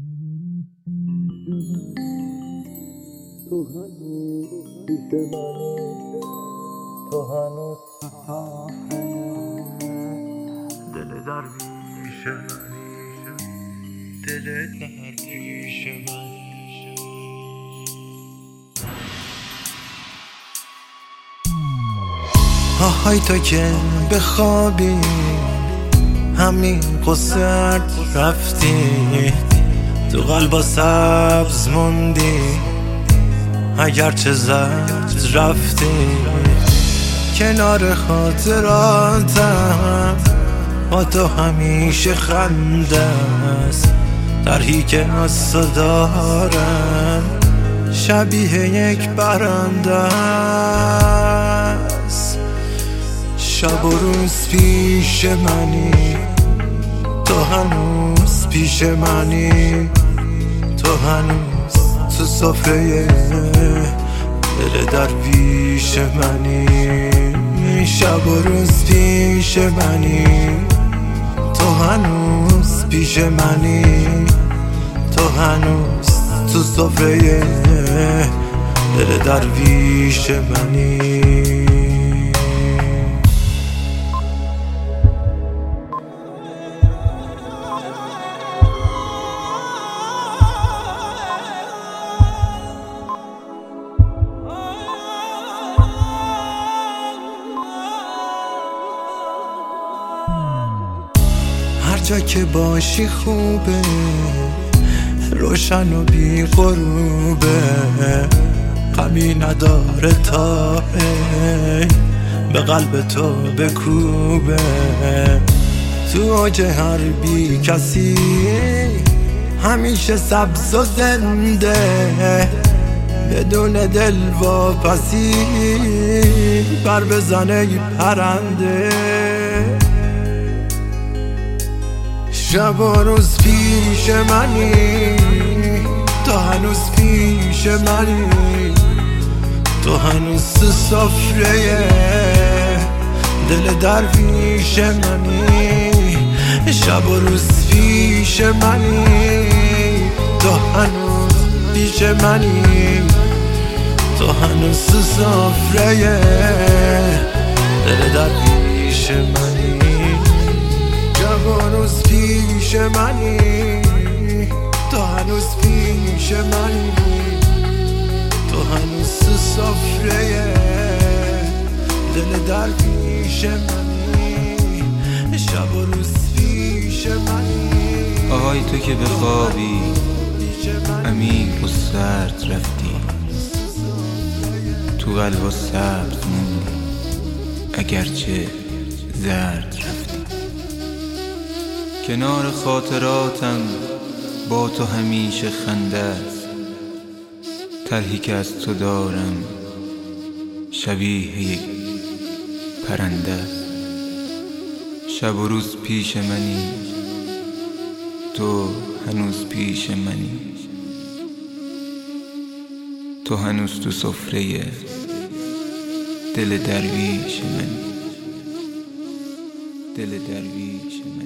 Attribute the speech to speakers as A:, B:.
A: تو هنوز پیش منی، تو هنوز دل درویش منی، دل درویش منی. آهای تو که بخوابی همین قصرت رفتی، تو قلبا سبز موندی اگرچه زرد رفتی. کنار خاطراتم با تو همیشه خنده است، طرحی که از تو دارم شبیه یک برنده است. شب و روز پیش منی، تو هنوز پیش منی، تو هنوز تو سفره دل درویش منی. شب و روز پیش منی، تو هنوز پیش منی، تو هنوز تو سفره دل درویش منی. هر جا که باشی خوبه، روشن و بی غروبه، غمی نداره تا به قلب تو بکوبه. تو اوج هر بی کسی همیشه سبز و زنده، بدون دل واپسی بر بزنه پرنده. شب و روز پیش منی، تو هنوز پیش منی، تو هنوز تو سفره دل درویش منی. شب و روز پیش منی، تو هنوز پیش منی، تو هنوز تو سفره دل درویش منی. شب و روز پیش منی، تو هنوز پیش منی، تو هنوز تو سفره دل درویش منی. شب و روز پیش منی.
B: آهای تو که بخوابی عمیق و سرد رفتی، تو قلب و سبز موندی اگرچه زرد رفتی. کنار خاطراتم با تو همیشه خنده است، طرحی که از تو دارم شبیه یک پرنده است. شب و روز پیش منی، تو هنوز پیش منی، تو هنوز تو سفره دل درویش منی، دل درویش منی.